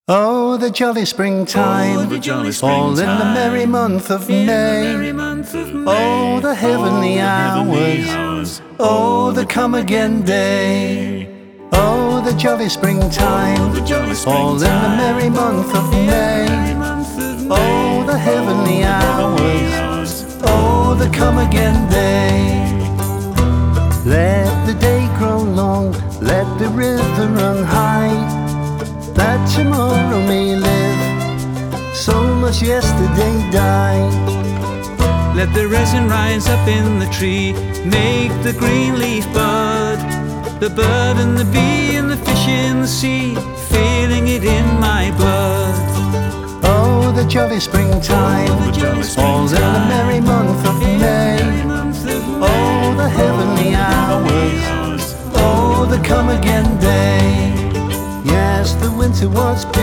Oh, the jolly springtime, all in the merry month of May. Oh, the heavenly hours, oh, the come again day. Oh, the jolly springtime, all in the merry month of May. Oh, the heavenly hours, oh, the come again day. Let the day grow long, let the river run high, that tomorrow may live, so much yesterday die. Let the resin rise up in the tree, make the green leaf bud, the bird and the bee and the fish in the sea, feeling it in my blood. Oh, the jolly springtime, all in the merry month of May. Oh, the heavenly hours, oh, the come again day. Yes, the winter was